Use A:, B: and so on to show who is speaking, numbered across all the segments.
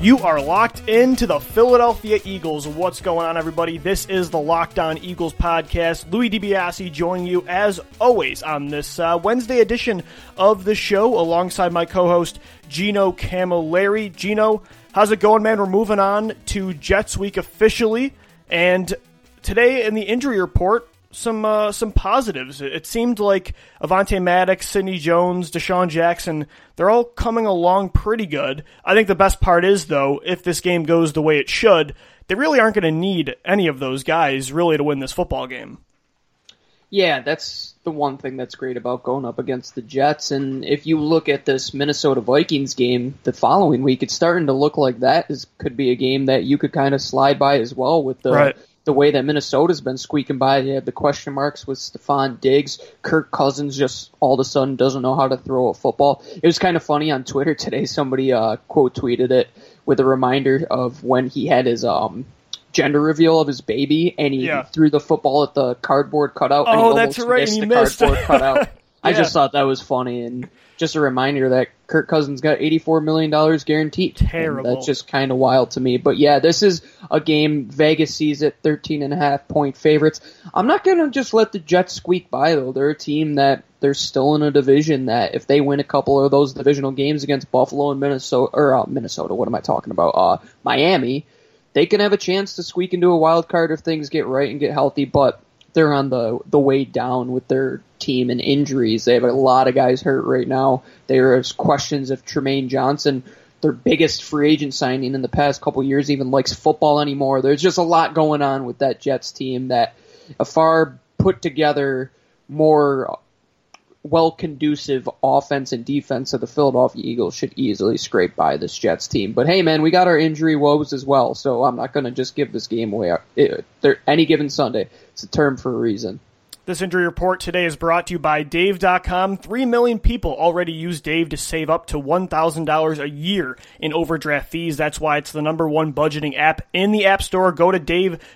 A: You are locked into the Philadelphia Eagles. What's going on, everybody? This is the Locked On Eagles podcast. Louis DiBiase joining you, as always, on this Wednesday edition of the show, alongside my co-host, Gino Camilleri. Gino, how's it going, man? We're moving on to Jets Week officially, and today in the injury report, some positives. It seemed like Avonte Maddox, Sidney Jones, Deshaun Jackson, they're all coming along pretty good. I think the best part is, though, if this game goes the way it should, they really aren't going to need any of those guys really to win this football game.
B: Yeah, that's the one thing that's great about going up against the Jets. And if you look at this Minnesota Vikings game the following week, it's starting to look like could be a game that you could kind of slide by as well with the way that Minnesota's been squeaking by. They have the question marks with Stephon Diggs. Kirk Cousins just all of a sudden doesn't know how to throw a football. It was kind of funny on Twitter today. Somebody quote tweeted it with a reminder of when he had his gender reveal of his baby, and he threw the football at the cardboard cutout. And
A: that's right, and he missed.
B: Cardboard cutout. I just thought that was funny, and just a reminder that Kirk Cousins got $84 million guaranteed.
A: Terrible.
B: That's just kind of wild to me. But yeah, this is a game Vegas sees at 13.5-point favorites. I'm not going to just let the Jets squeak by, though. They're a team that they're still in a division that if they win a couple of those divisional games against Buffalo and Minnesota, what am I talking about? Miami, they can have a chance to squeak into a wild card if things get right and get healthy, but they're on the way down with their team and injuries. They have a lot of guys hurt right now. There's questions if Tremaine Johnson, their biggest free agent signing in the past couple of years, even likes football anymore. There's just a lot going on with that Jets team that a far put together, more well-conducive offense and defense of the Philadelphia Eagles should easily scrape by this Jets team. But hey, man, we got our injury woes as well, so I'm not going to just give this game away any given Sunday. It's a term for a reason.
A: This injury report today is brought to you by Dave.com. 3 million people already use Dave to save up to $1,000 a year in overdraft fees. That's why it's the #1 budgeting app in the App Store. Go to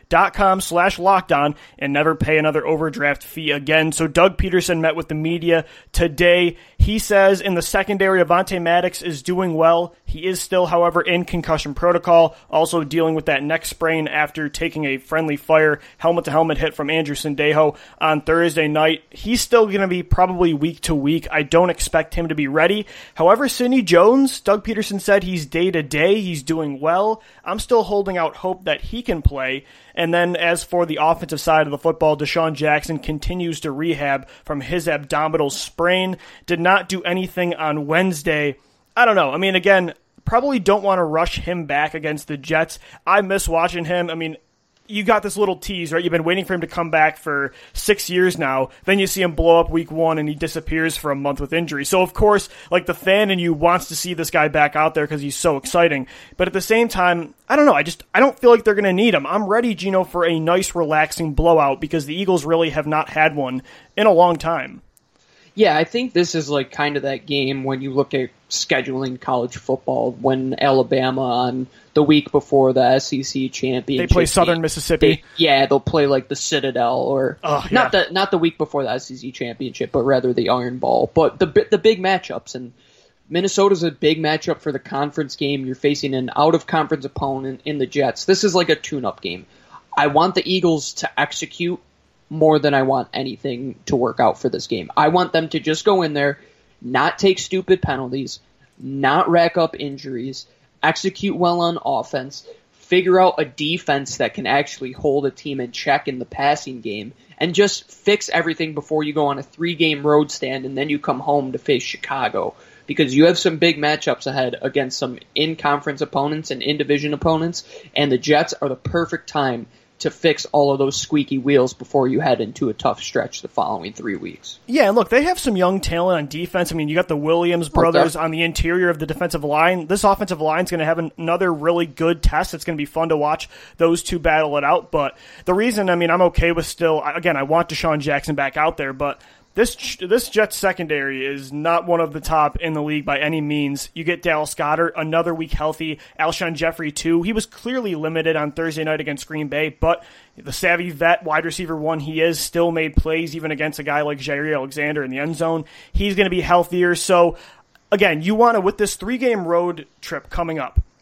A: Dave.com/lockedon and never pay another overdraft fee again. So Doug Peterson met with the media today. He says in the secondary, Avonte Maddox is doing well. He is still, however, in concussion protocol, also dealing with that neck sprain after taking a friendly fire helmet-to-helmet hit from Andrew Sendejo on Thursday night. He's still going to be probably week to week. I don't expect him to be ready. However, Sidney Jones, Doug Peterson said he's day-to-day. He's doing well. I'm still holding out hope that he can play. And then as for the offensive side of the football, Deshaun Jackson continues to rehab from his abdominal sprain. Did not do anything on Wednesday. I don't know. I mean, again, probably don't want to rush him back against the Jets. I miss watching him. I mean, you got this little tease, right? You've been waiting for him to come back for 6 years now. Then you see him blow up week 1 and he disappears for a month with injury. So, of course, like the fan in you wants to see this guy back out there because he's so exciting. But at the same time, I don't know. I don't feel like they're going to need him. I'm ready, Gino, for a nice, relaxing blowout because the Eagles really have not had one in a long time.
B: Yeah, I think this is like kind of that game when you look at scheduling college football when Alabama on the week before the SEC championship.
A: They play Southern Mississippi.
B: They'll play like the Citadel or not the week before the SEC championship, but rather the Iron Bowl. But the big matchups, and Minnesota's a big matchup for the conference game. You're facing an out-of-conference opponent in the Jets. This is like a tune-up game. I want the Eagles to execute more than I want anything to work out for this game. I want them to just go in there, not take stupid penalties, not rack up injuries, execute well on offense, figure out a defense that can actually hold a team in check in the passing game, and just fix everything before you go on a 3-game road stand and then you come home to face Chicago. Because you have some big matchups ahead against some in-conference opponents and in-division opponents, and the Jets are the perfect time to fix all of those squeaky wheels before you head into a tough stretch the following 3 weeks.
A: Yeah, and look, they have some young talent on defense. I mean, you got the Williams brothers on the interior of the defensive line. This offensive line is going to have another really good test. It's going to be fun to watch those two battle it out. But the reason, I mean, I'm okay with still, again, I want Deshaun Jackson back out there, but This Jets secondary is not one of the top in the league by any means. You get Dallas Goedert, another week healthy. Alshon Jeffrey, too. He was clearly limited on Thursday night against Green Bay, but the savvy vet, wide receiver one he is, still made plays even against a guy like Jair Alexander in the end zone. He's going to be healthier. So, again, you want to, with this 3-game road trip coming up,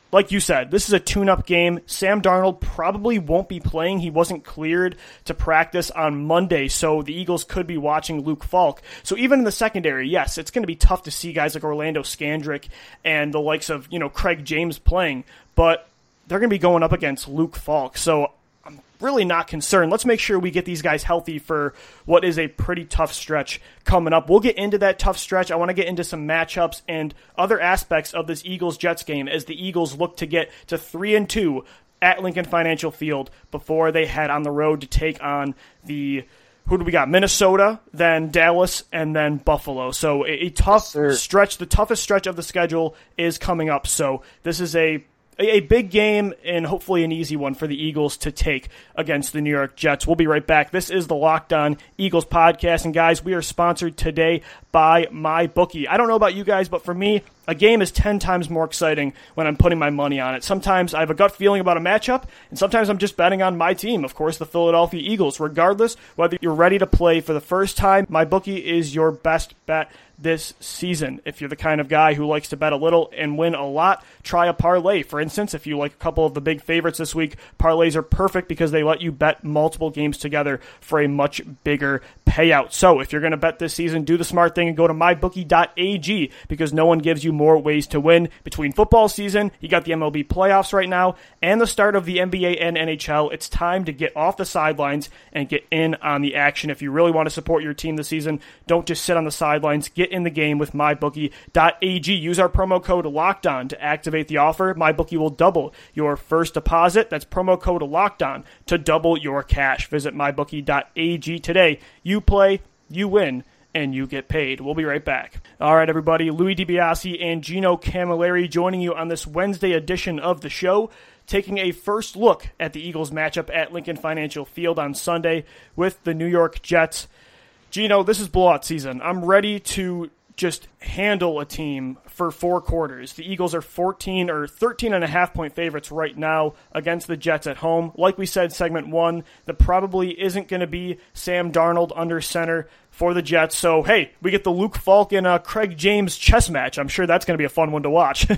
A: like you said, this is a tune-up game. Sam Darnold probably won't be playing. He wasn't cleared to practice on Monday, so the Eagles could be watching Luke Falk. So even in the secondary, yes, it's going to be tough to see guys like Orlando Scandrick and the likes of, Craig James playing, but they're going to be going up against Luke Falk. So I'm really not concerned. Let's make sure we get these guys healthy for what is a pretty tough stretch coming up. We'll get into that tough stretch. I want to get into some matchups and other aspects of this Eagles-Jets game as the Eagles look to get to 3-2 at Lincoln Financial Field before they head on the road to take on who do we got? Minnesota, then Dallas, and then Buffalo. So a tough stretch. The toughest stretch of the schedule is coming up. So this is a big game and hopefully an easy one for the Eagles to take against the New York Jets. We'll be right back. This is the Locked On Eagles podcast. And guys, we are sponsored today by MyBookie. I don't know about you guys, but for me, a game is 10 times more exciting when I'm putting my money on it. Sometimes I have a gut feeling about a matchup, and sometimes I'm just betting on my team, of course, the Philadelphia Eagles. Regardless, whether you're ready to play for the first time, MyBookie is your best bet this season. If you're the kind of guy who likes to bet a little and win a lot, try a parlay. For instance, if you like a couple of the big favorites this week, parlays are perfect because they let you bet multiple games together for a much bigger payout. So if you're going to bet this season, do the smart thing and go to mybookie.ag because no one gives you more ways to win. Between football season, you got the MLB playoffs right now, and the start of the NBA and NHL. It's time to get off the sidelines and get in on the action. If you really want to support your team this season, don't just sit on the sidelines. Get in the game with mybookie.ag. Use our promo code LOCKEDON to activate the offer. MyBookie will double your first deposit. That's promo code LOCKEDON to double your cash. Visit mybookie.ag today. You play, you win, and you get paid. We'll be right back. All right, everybody. Louis DiBiase and Gino Camilleri joining you on this Wednesday edition of the show, taking a first look at the Eagles matchup at Lincoln Financial Field on Sunday with the New York Jets. Gino, this is blowout season. I'm ready to just handle a team for 4 quarters. The Eagles are 13 and a half point favorites right now against the Jets at home. Like we said, segment 1, that probably isn't going to be Sam Darnold under center for the Jets. So, hey, we get the Luke Falk and Craig James chess match. I'm sure that's going to be a fun one to watch.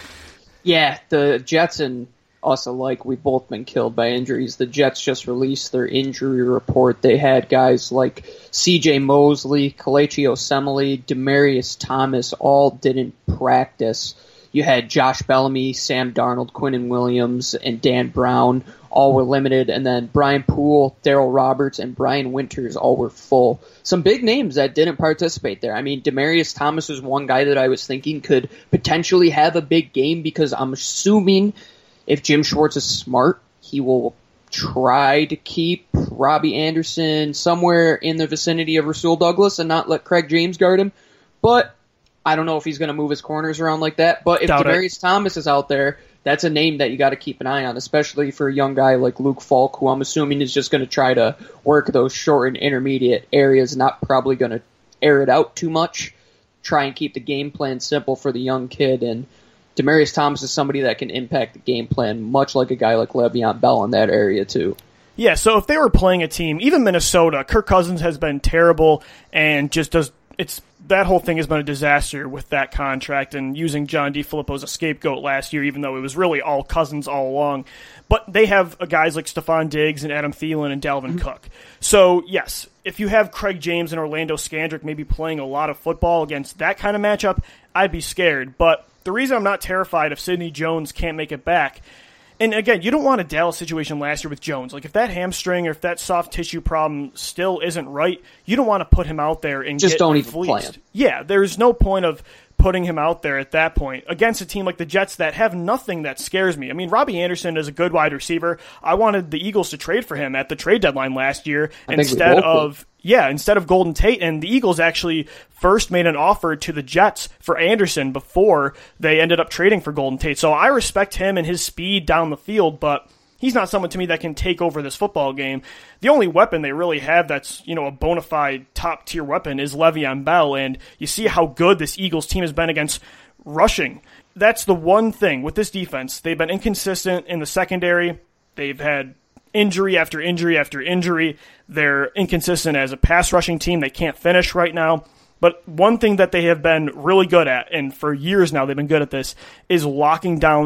B: Yeah, the Jets and us alike, we've both been killed by injuries. The Jets just released their injury report. They had guys like C.J. Mosley, Kelechi Osemele, Demaryius Thomas all didn't practice. You had Josh Bellamy, Sam Darnold, Quinnen Williams, and Dan Brown all were limited. And then Brian Poole, Darryl Roberts, and Brian Winters all were full. Some big names that didn't participate there. I mean, Demaryius Thomas is one guy that I was thinking could potentially have a big game because I'm assuming if Jim Schwartz is smart, he will try to keep Robbie Anderson somewhere in the vicinity of Rasul Douglas and not let Craig James guard him. But I don't know if he's going to move his corners around like that. But if Demaryius Thomas is out there, that's a name that you got to keep an eye on, especially for a young guy like Luke Falk, who I'm assuming is just going to try to work those short and intermediate areas, not probably going to air it out too much, try and keep the game plan simple for the young kid. And Demaryius Thomas is somebody that can impact the game plan, much like a guy like Le'Veon Bell in that area, too.
A: Yeah, so if they were playing a team, even Minnesota, Kirk Cousins has been terrible and just that whole thing has been a disaster with that contract and using John DeFilippo as a scapegoat last year, even though it was really all Cousins all along. But they have guys like Stephon Diggs and Adam Thielen and Dalvin Cook. So, yes, if you have Craig James and Orlando Scandrick maybe playing a lot of football against that kind of matchup, I'd be scared. But the reason I'm not terrified if Sidney Jones can't make it back, and again, you don't want a Dallas situation last year with Jones. Like, if that hamstring or if that soft tissue problem still isn't right, you don't want to put him out there and
B: just
A: get
B: don't even
A: fleeced.
B: play him.
A: Yeah, there's no point of putting him out there at that point against a team like the Jets that have nothing that scares me. I mean, Robbie Anderson is a good wide receiver. I wanted the Eagles to trade for him at the trade deadline last year instead of Golden Tate. And the Eagles actually first made an offer to the Jets for Anderson before they ended up trading for Golden Tate. So I respect him and his speed down the field, but he's not someone to me that can take over this football game. The only weapon they really have that's, a bona fide top-tier weapon is Le'Veon Bell, and you see how good this Eagles team has been against rushing. That's the one thing with this defense. They've been inconsistent in the secondary. They've had injury after injury after injury. They're inconsistent as a pass-rushing team. They can't finish right now. But one thing that they have been really good at, and for years now they've been good at this, is locking down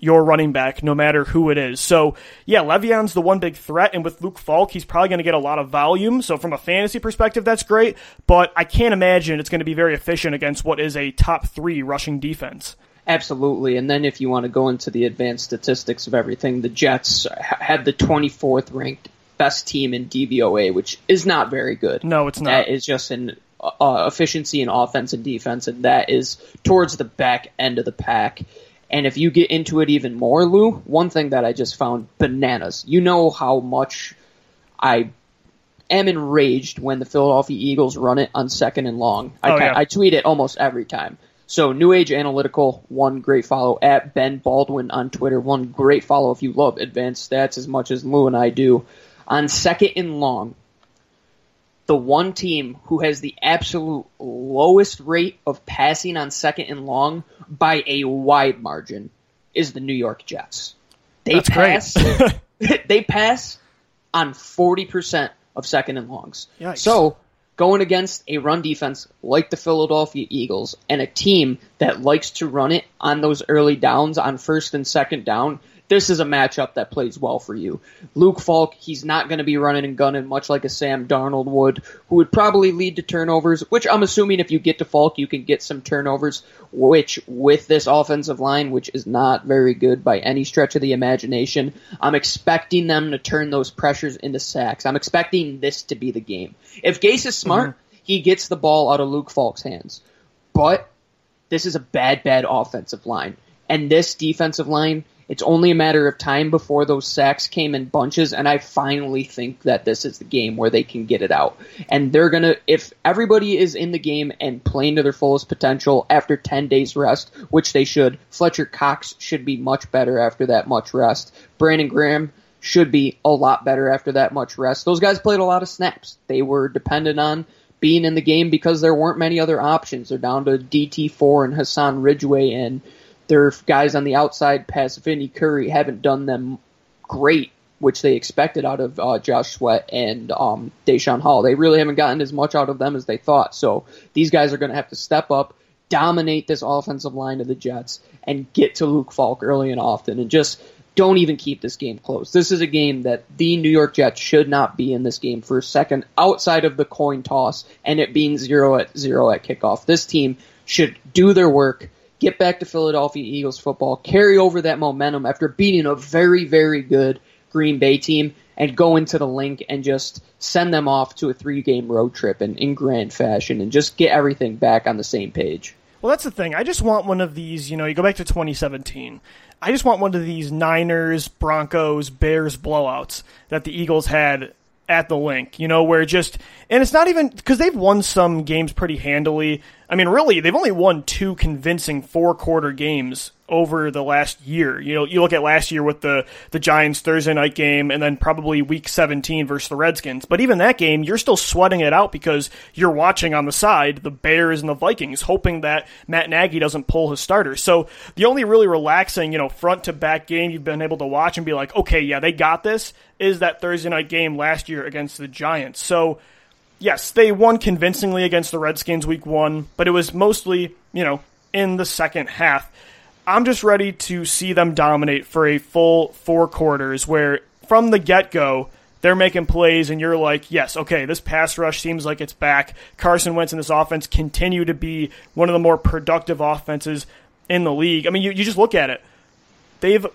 A: your running back, no matter who it is. So, yeah, Le'Veon's the one big threat, and with Luke Falk, he's probably going to get a lot of volume. So from a fantasy perspective, that's great, but I can't imagine it's going to be very efficient against what is a top 3 rushing defense.
B: Absolutely, and then if you want to go into the advanced statistics of everything, the Jets had the 24th ranked best team in DVOA, which is not very good.
A: No, it's not.
B: That is just an efficiency in offense and defense, and that is towards the back end of the pack. And if you get into it even more, Lou, one thing that I just found bananas. You know how much I am enraged when the Philadelphia Eagles run it on 2nd and long. I tweet it almost every time. So New Age Analytical, one great follow, at Ben Baldwin on Twitter, one great follow if you love advanced stats as much as Lou and I do. On 2nd and long, the one team who has the absolute lowest rate of passing on 2nd and long by a wide margin is the New York Jets. They pass on 40% of 2nd and longs.
A: Yikes.
B: So going against a run defense like the Philadelphia Eagles and a team that likes to run it on those early downs on 1st and 2nd down, this is a matchup that plays well for you. Luke Falk, he's not going to be running and gunning much like a Sam Darnold would, who would probably lead to turnovers, which I'm assuming if you get to Falk, you can get some turnovers, which with this offensive line, which is not very good by any stretch of the imagination, I'm expecting them to turn those pressures into sacks. I'm expecting this to be the game. If Gase is smart, he gets the ball out of Luke Falk's hands. But this is a bad offensive line. And this defensive line, it's only a matter of time before those sacks came in bunches, and I finally think that this is the game where they can get it out. And they're going to, if everybody is in the game and playing to their fullest potential after 10 days rest, which they should, Fletcher Cox should be much better after that much rest. Brandon Graham should be a lot better after that much rest. Those guys played a lot of snaps. They were dependent on being in the game because there weren't many other options. They're down to DT4 and Hassan Ridgeway, and their guys on the outside past Vinny Curry haven't done them great, which they expected out of Josh Sweat and Deshaun Hall. They really haven't gotten as much out of them as they thought. So these guys are going to have to step up, dominate this offensive line of the Jets, and get to Luke Falk early and often, and just don't even keep this game close. This is a game that the New York Jets should not be in this game for a second, outside of the coin toss and it being 0-0 at kickoff. This team should do their work, get back to Philadelphia Eagles football, carry over that momentum after beating a very, very good Green Bay team, and go into the link and just send them off to a 3-game road trip in grand fashion and just get everything back on the same page.
A: Well, that's the thing. I just want one of these, you go back to 2017. I just want one of these Niners, Broncos, Bears blowouts that the Eagles had at the link, where just, and it's not even, because they've won some games pretty handily. I mean, really, they've only won 2 convincing 4-quarter games over the last year. You look at last year with the Giants Thursday night game and then probably week 17 versus the Redskins. But even that game, you're still sweating it out because you're watching on the side the Bears and the Vikings, hoping that Matt Nagy doesn't pull his starters. So the only really relaxing, front to back game you've been able to watch and be like, okay, yeah, they got this, is that Thursday night game last year against the Giants. So yes, they won convincingly against the Redskins week 1, but it was mostly, in the second half. I'm just ready to see them dominate for a full 4 quarters where from the get-go, they're making plays and you're like, yes, okay, this pass rush seems like it's back. Carson Wentz and this offense continue to be one of the more productive offenses in the league. I mean, you just look at it. They've,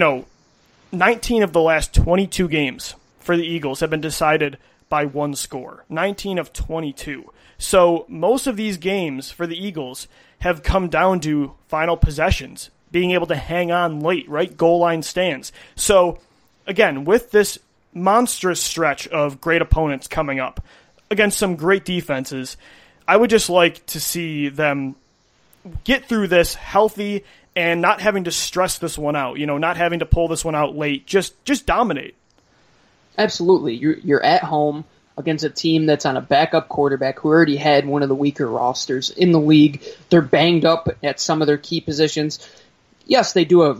A: 19 of the last 22 games for the Eagles have been decided by 1 score. 19 of 22. So most of these games for the Eagles have come down to final possessions, being able to hang on late, right? Goal line stands. So, again, with this monstrous stretch of great opponents coming up against some great defenses, I would just like to see them get through this healthy and not having to stress this one out, not having to pull this one out late, just dominate.
B: Absolutely. You're at home against a team that's on a backup quarterback who already had one of the weaker rosters in the league. They're banged up at some of their key positions. Yes, they do have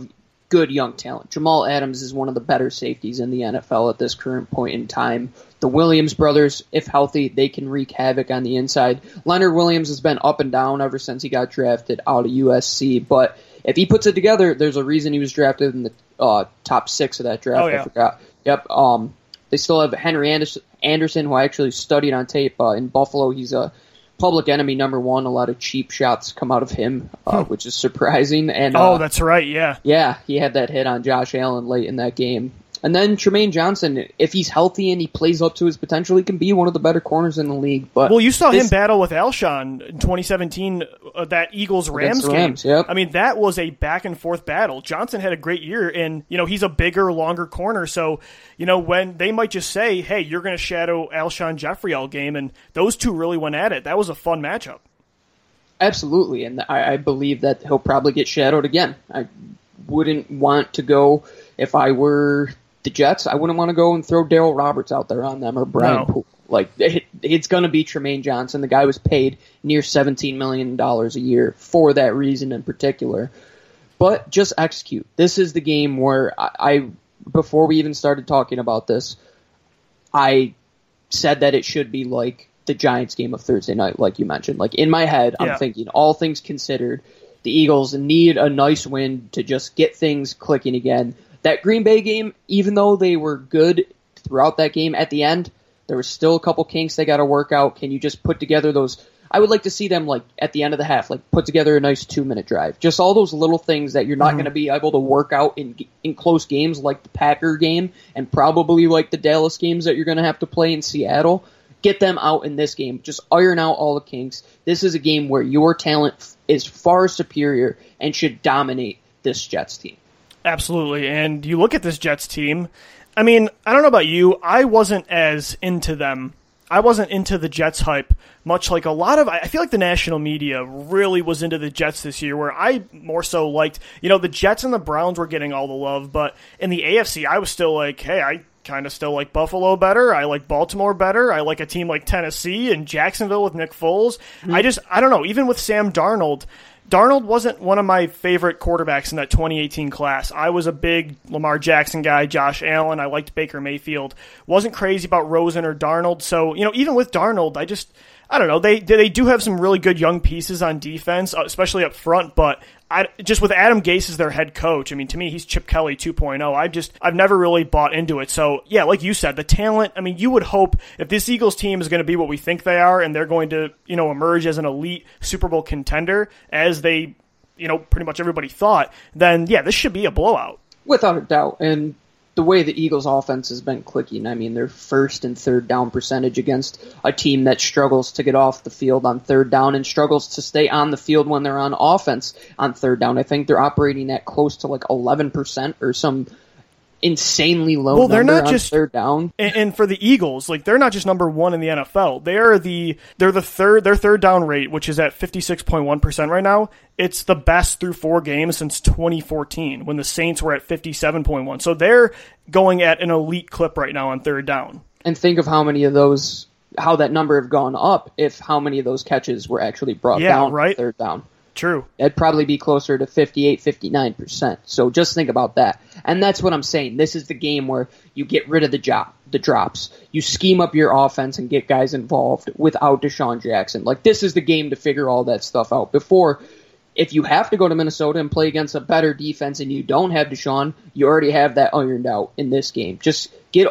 B: good young talent. Jamal Adams is one of the better safeties in the NFL at this current point in time. The Williams brothers, if healthy, they can wreak havoc on the inside. Leonard Williams has been up and down ever since he got drafted out of USC, but if he puts it together, there's a reason he was drafted in the top 6 of that draft.
A: Oh, yeah.
B: I forgot. Yep. They still have Henry Anderson, who I actually studied on tape in Buffalo. He's a public enemy number 1. A lot of cheap shots come out of him, which is surprising. And
A: that's right, yeah.
B: Yeah, he had that hit on Josh Allen late in that game. And then Tremaine Johnson, if he's healthy and he plays up to his potential, he can be one of the better corners in the league. But
A: well, you saw him battle with Alshon in 2017, that Eagles-Rams game.
B: Yep.
A: I mean, that was a back-and-forth battle. Johnson had a great year, and, he's a bigger, longer corner. So, when they might just say, hey, you're going to shadow Alshon Jeffrey all game, and those two really went at it. That was a fun matchup.
B: Absolutely, and I believe that he'll probably get shadowed again. I wouldn't want to go, if I were the Jets, I wouldn't want to go and throw Darryl Roberts out there on them or Brian Poole. Like, it's going to be Tremaine Johnson. The guy was paid near $17 million a year for that reason in particular. But just execute. This is the game where I before we even started talking about this, I said that it should be like the Giants game of Thursday night, like you mentioned. Like, in my head, I'm thinking, all things considered, the Eagles need a nice win to just get things clicking again. That Green Bay game, even though they were good throughout that game, at the end, there was still a couple kinks they got to work out. Can you just put together those? I would like to see them, like, at the end of the half, like, put together a nice 2-minute drive. Just all those little things that you're not going to be able to work out in close games, like the Packer game and probably like the Dallas games that you're going to have to play in Seattle. Get them out in this game. Just iron out all the kinks. This is a game where your talent is far superior and should dominate this Jets team.
A: Absolutely. And you look at this Jets team, I mean, I don't know about you, I wasn't as into them. I wasn't into the Jets hype, much like a lot of, I feel like the national media really was into the Jets this year, where I more so liked, the Jets and the Browns were getting all the love, but in the AFC, I was still like, hey, I kind of still like Buffalo better. I like Baltimore better. I like a team like Tennessee and Jacksonville with Nick Foles. I don't know, even with Sam Darnold wasn't one of my favorite quarterbacks in that 2018 class. I was a big Lamar Jackson guy, Josh Allen. I liked Baker Mayfield. Wasn't crazy about Rosen or Darnold. So, even with Darnold, I don't know. They do have some really good young pieces on defense, especially up front, but just with Adam Gase as their head coach, I mean, to me, he's Chip Kelly 2.0. I've never really bought into it. So, yeah, like you said, the talent, I mean, you would hope if this Eagles team is going to be what we think they are and they're going to, emerge as an elite Super Bowl contender, as they, pretty much everybody thought, then, yeah, this should be a blowout.
B: Without a doubt. And the way the Eagles offense has been clicking, I mean, their first and third down percentage against a team that struggles to get off the field on third down and struggles to stay on the field when they're on offense on third down. I think they're operating at close to like 11% or some insanely low
A: they're
B: number
A: not
B: on
A: just
B: third down.
A: And for the Eagles, like, they're not just number one in the NFL. They're the third. Their third down rate, which is at 56.1% right now, it's the best through 4 games since 2014 when the Saints were at 57.1. So they're going at an elite clip right now on third down.
B: And think of how many of those, how that number have gone up if how many of those catches were actually brought down on third down.
A: True.
B: It'd probably be closer to 58, 59%. So just think about that. And that's what I'm saying. This is the game where you get rid of the drops. You scheme up your offense and get guys involved without Deshaun Jackson. Like, this is the game to figure all that stuff out. Before, if you have to go to Minnesota and play against a better defense and you don't have Deshaun, you already have that ironed out in this game. Just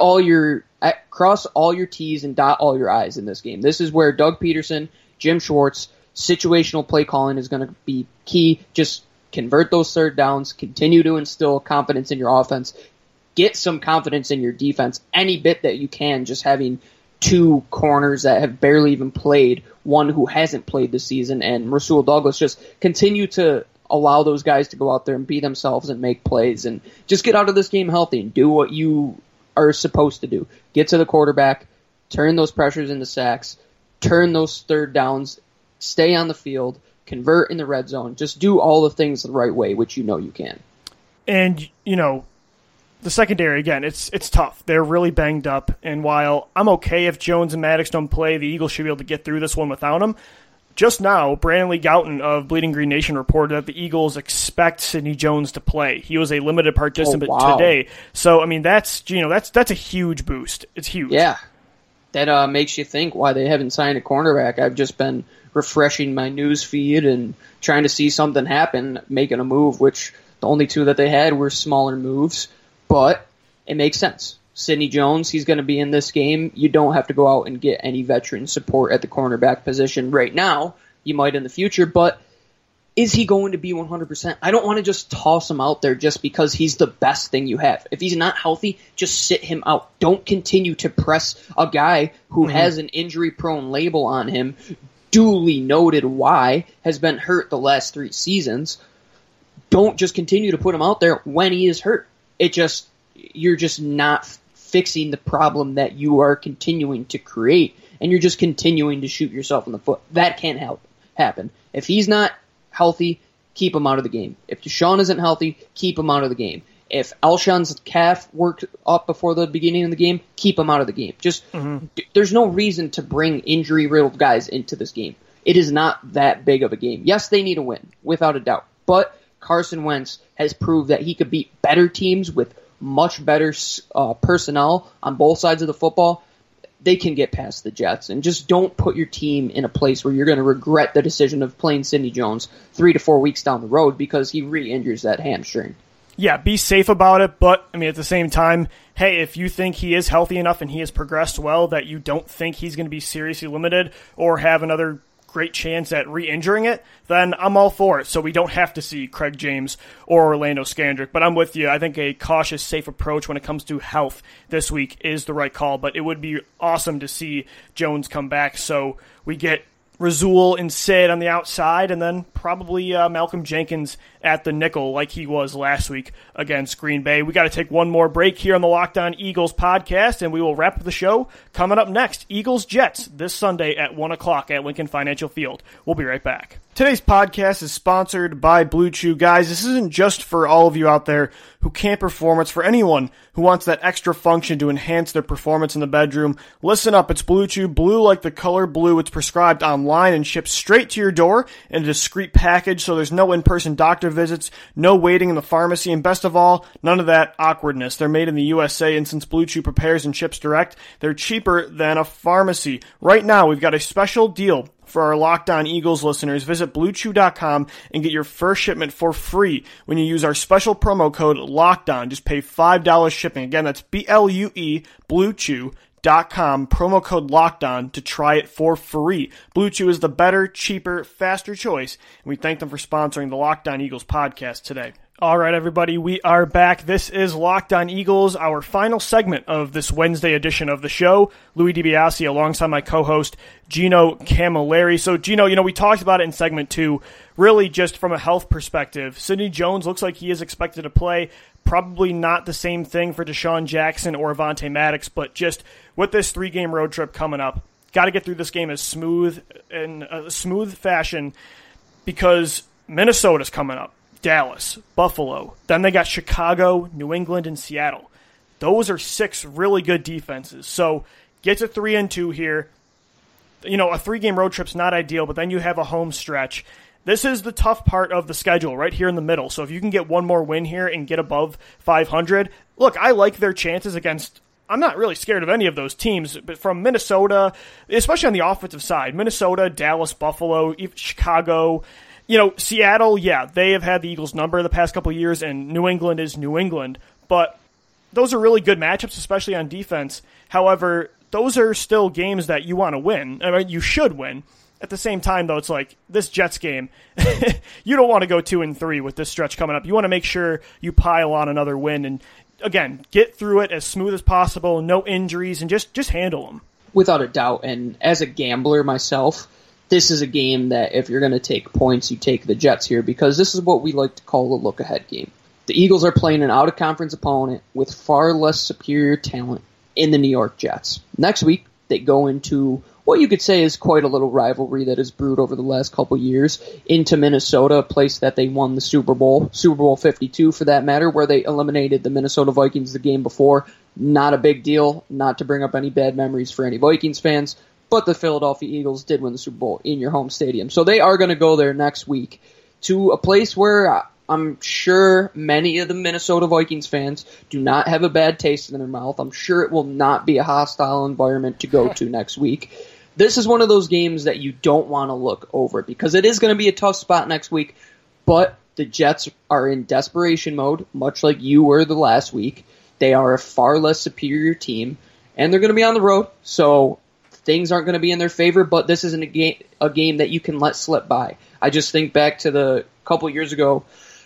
B: cross all your T's and dot all your I's in this game. This is where Doug Peterson, Jim Schwartz, situational play calling is going to be key. Just convert those third downs, continue to instill confidence in your offense, get some confidence in your defense any bit that you can, just having 2 corners that have barely even played, one who hasn't played this season, and Rasul Douglas. Just continue to allow those guys to go out there and be themselves and make plays, and just get out of this game healthy and do what you are supposed to do. Get to the quarterback, turn those pressures into sacks, turn those third downs, stay on the field, convert in the red zone. Just do all the things the right way, which you can.
A: And, the secondary, again, it's tough. They're really banged up. And while I'm okay if Jones and Maddox don't play, the Eagles should be able to get through this one without them. just now, Brandon Lee Gouton of Bleeding Green Nation reported that the Eagles expect Sidney Jones to play. He was a limited participant today. So, I mean, that's a huge boost. It's huge.
B: Yeah. That makes you think why they haven't signed a cornerback. I've just been refreshing my news feed and trying to see something happen, making a move, which the only two that they had were smaller moves. But it makes sense. Sidney Jones, he's going to be in this game. You don't have to go out and get any veteran support at the cornerback position right now. You might in the future, but is he going to be 100%? I don't want to just toss him out there just because he's the best thing you have. If he's not healthy, just sit him out. Don't continue to press a guy who has an injury-prone label on him, duly noted why, has been hurt the last 3 seasons. Don't just continue to put him out there when he is hurt. You're just not fixing the problem that you are continuing to create, and you're just continuing to shoot yourself in the foot. That can't happen. If he's not healthy, keep him out of the game. If Deshaun isn't healthy, keep him out of the game. If Alshon's calf worked up before the beginning of the game, keep him out of the game. There's no reason to bring injury-riddled guys into this game. It is not that big of a game. Yes, they need a win, without a doubt. But Carson Wentz has proved that he could beat better teams with much better personnel on both sides of the football. They can get past the Jets, and just don't put your team in a place where you're going to regret the decision of playing Sidney Jones 3 to 4 weeks down the road because he re-injures that hamstring.
A: Yeah, be safe about it, but, I mean, at the same time, hey, if you think he is healthy enough and he has progressed well that you don't think he's going to be seriously limited or have another great chance at re-injuring it, then I'm all for it. So we don't have to see Craig James or Orlando Scandrick. But I'm with you. I think a cautious, safe approach when it comes to health this week is the right call. But it would be awesome to see Jones come back so we get Rasul and Sid on the outside, and then probably Malcolm Jenkins at the nickel like he was last week against Green Bay. We got to take one more break here on the Locked On Eagles podcast, and we will wrap up the show coming up next. Eagles-Jets this Sunday at 1 o'clock at Lincoln Financial Field. We'll be right back. Today's podcast is sponsored by Blue Chew. Guys, this isn't just for all of you out there who can't perform. It's for anyone who wants that extra function to enhance their performance in the bedroom. Listen up. It's Blue Chew. Blue like the color blue. It's prescribed online and shipped straight to your door in a discreet package, so there's no in-person doctor visits, no waiting in the pharmacy, and best of all, none of that awkwardness. They're made in the USA, and since Blue Chew prepares and ships direct, they're cheaper than a pharmacy. Right now, we've got a special deal for our Locked On Eagles listeners. Visit BlueChew.com and get your first shipment for free when you use our special promo code LOCKEDON. Just pay $5 shipping. Again, that's BLUE, BlueChew.com, promo code LOCKEDON to try it for free. Blue Chew is the better, cheaper, faster choice, and we thank them for sponsoring the Locked On Eagles podcast today. All right, everybody, we are back. This is Locked On Eagles, our final segment of this Wednesday edition of the show. Louis DiBiase alongside my co-host, Gino Camilleri. So, Gino, we talked about it in segment 2, really just from a health perspective. Sidney Jones looks like he is expected to play. Probably not the same thing for Deshaun Jackson or Avonte Maddox, but just with this 3-game road trip coming up, got to get through this game in a smooth fashion because Minnesota's coming up. Dallas, Buffalo. Then they got Chicago, New England, and Seattle. Those are 6 really good defenses. So get to 3-2 here. A 3-game road trip's not ideal, but then you have a home stretch. This is the tough part of the schedule right here in the middle. So if you can get one more win here and get above 500, look, I like their chances against. I'm not really scared of any of those teams, but from Minnesota, especially on the offensive side, Minnesota, Dallas, Buffalo, Chicago. Seattle, yeah, they have had the Eagles' number the past couple of years, and New England is New England. But those are really good matchups, especially on defense. However, those are still games that you want to win. I mean, you should win. At the same time, though, it's like this Jets game, you don't want to go 2-3 with this stretch coming up. You want to make sure you pile on another win and, again, get through it as smooth as possible, no injuries, and just handle them.
B: Without a doubt, and as a gambler myself, this is a game that if you're going to take points, you take the Jets here because this is what we like to call the look-ahead game. The Eagles are playing an out-of-conference opponent with far less superior talent in the New York Jets. Next week, they go into what you could say is quite a little rivalry that has brewed over the last couple years into Minnesota, a place that they won the Super Bowl 52 for that matter, where they eliminated the Minnesota Vikings the game before. Not a big deal, not to bring up any bad memories for any Vikings fans, but the Philadelphia Eagles did win the Super Bowl in your home stadium. So they are going to go there next week to a place where I'm sure many of the Minnesota Vikings fans do not have a bad taste in their mouth. I'm sure it will not be a hostile environment to go to next week. This is one of those games that you don't want to look over because it is going to be a tough spot next week, but the Jets are in desperation mode, much like you were the last week. They are a far less superior team, and they're going to be on the road, so things aren't going to be in their favor, but this isn't a game that you can let slip by. I just think back to the couple years ago,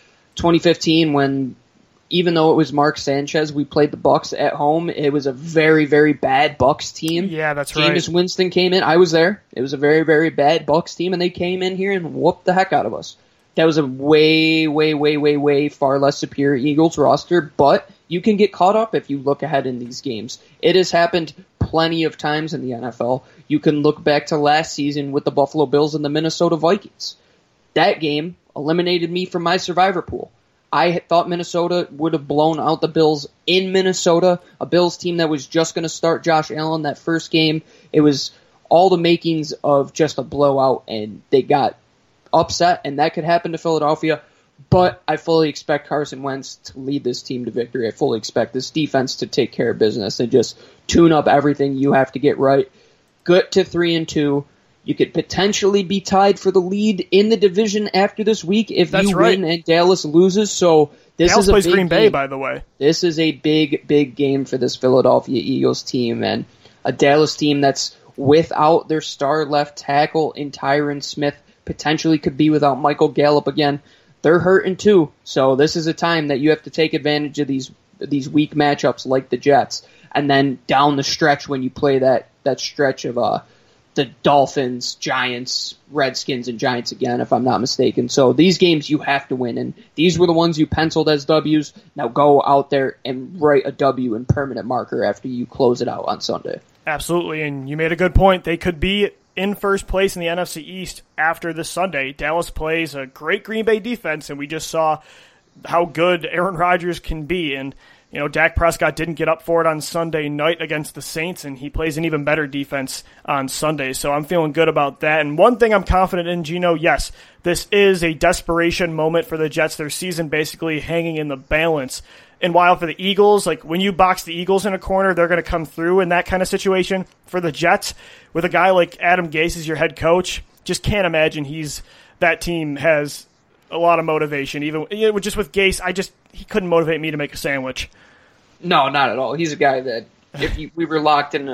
B: 2015, when even though it was Mark Sanchez, we played the Bucs at home. It was a very, very bad Bucs team.
A: Yeah, that's right.
B: Jameis Winston came in. I was there. It was a very, very bad Bucs team, and they came in here and whooped the heck out of us. That was a way, way, way, way, way far less superior Eagles roster, but you can get caught up if you look ahead in these games. It has happened plenty of times in the NFL. You can look back to last season with the Buffalo Bills and the Minnesota Vikings. That game eliminated me from my survivor pool. I thought Minnesota would have blown out the Bills in Minnesota, a Bills team that was just going to start Josh Allen that first game. It was all the makings of just a blowout, and they got upset, and that could happen to Philadelphia. But I fully expect Carson Wentz to lead this team to victory. I fully expect this defense to take care of business and just tune up everything you have to get right. Get to 3-2. You could potentially be tied for the lead in the division after this week if you win and Dallas loses. So this
A: Dallas
B: is a
A: plays
B: big
A: Green Bay,
B: game.
A: by the way.
B: This is a big, big game for this Philadelphia Eagles team, and a Dallas team that's without their star left tackle in Tyron Smith, potentially could be without Michael Gallup again. They're hurting too. So this is a time that you have to take advantage of these weak matchups like the Jets, and then down the stretch when you play that stretch of the Dolphins, Giants, Redskins, and Giants again, if I'm not mistaken. So these games you have to win, and these were the ones you penciled as W's. Now go out there and write a W in permanent marker after you close it out on Sunday.
A: Absolutely, and you made a good point. They could be in first place in the NFC East after this Sunday. Dallas plays a great Green Bay defense, and we just saw how good Aaron Rodgers can be, and Dak Prescott didn't get up for it on Sunday night against the Saints, and he plays an even better defense on Sunday. So I'm feeling good about that. And one thing I'm confident in, Gino, yes, this is a desperation moment for the Jets. Their season basically hanging in the balance. And while for the Eagles, like when you box the Eagles in a corner, they're going to come through in that kind of situation. For the Jets, with a guy like Adam Gase as your head coach, just can't imagine that team has a lot of motivation. Even just with Gase, he couldn't motivate me to make a sandwich.
B: No, not at all. He's a guy that if we were locked in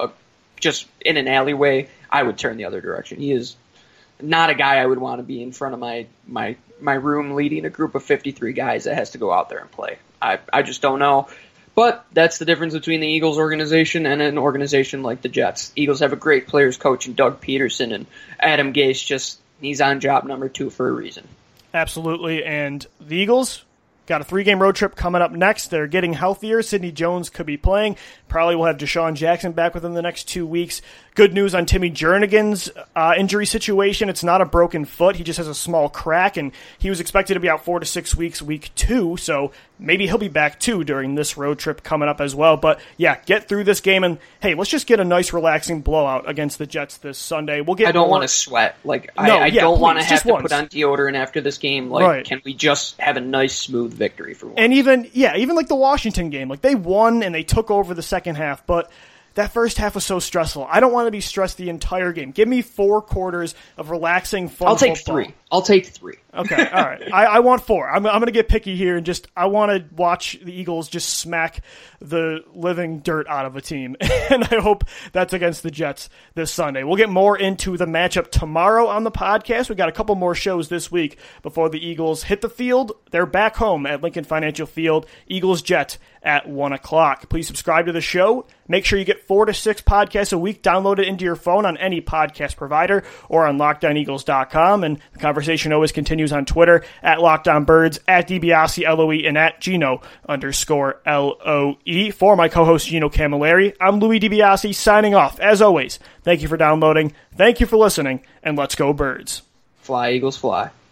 B: just in an alleyway, I would turn the other direction. He is not a guy I would want to be in front of my room leading a group of 53 guys that has to go out there and play. I just don't know. But that's the difference between the Eagles organization and an organization like the Jets. Eagles have a great players coach in Doug Peterson, and Adam Gase he's on job number 2 for a reason.
A: Absolutely, and the Eagles got a 3-game road trip coming up next. They're getting healthier. Sidney Jones could be playing. Probably will have Deshaun Jackson back within the next 2 weeks. Good news on Timmy Jernigan's injury situation. It's not a broken foot. He just has a small crack, and he was expected to be out 4 to 6 weeks, week 2, so maybe he'll be back too during this road trip coming up as well. But yeah, get through this game, and hey, let's just get a nice relaxing blowout against the Jets this Sunday. I
B: don't want to sweat. I don't want to have to put on deodorant after this game.
A: Right.
B: Can we just have a nice smooth victory for once?
A: And even like the Washington game, like they won and they took over the second half, but that first half was so stressful. I don't want to be stressed the entire game. Give me 4 quarters of relaxing, fun
B: I'll take
A: football.
B: 3. I'll take 3.
A: Okay, all right. I want 4. I'm going to get picky here and I want to watch the Eagles just smack the living dirt out of a team. And I hope that's against the Jets this Sunday. We'll get more into the matchup tomorrow on the podcast. We've got a couple more shows this week before the Eagles hit the field. They're back home at Lincoln Financial Field. Eagles-Jets at 1 o'clock. Please subscribe to the show. Make sure you get 4 to 6 podcasts a week downloaded into your phone on any podcast provider or on LockedOnEagles.com. And the conversation always continues on Twitter at LockedOnBirds, at DiBiase LOE, and at Gino_LOE. For my co-host Gino Camilleri, I'm Louis DiBiase signing off. As always, thank you for downloading, thank you for listening, and let's go Birds.
B: Fly, Eagles, fly.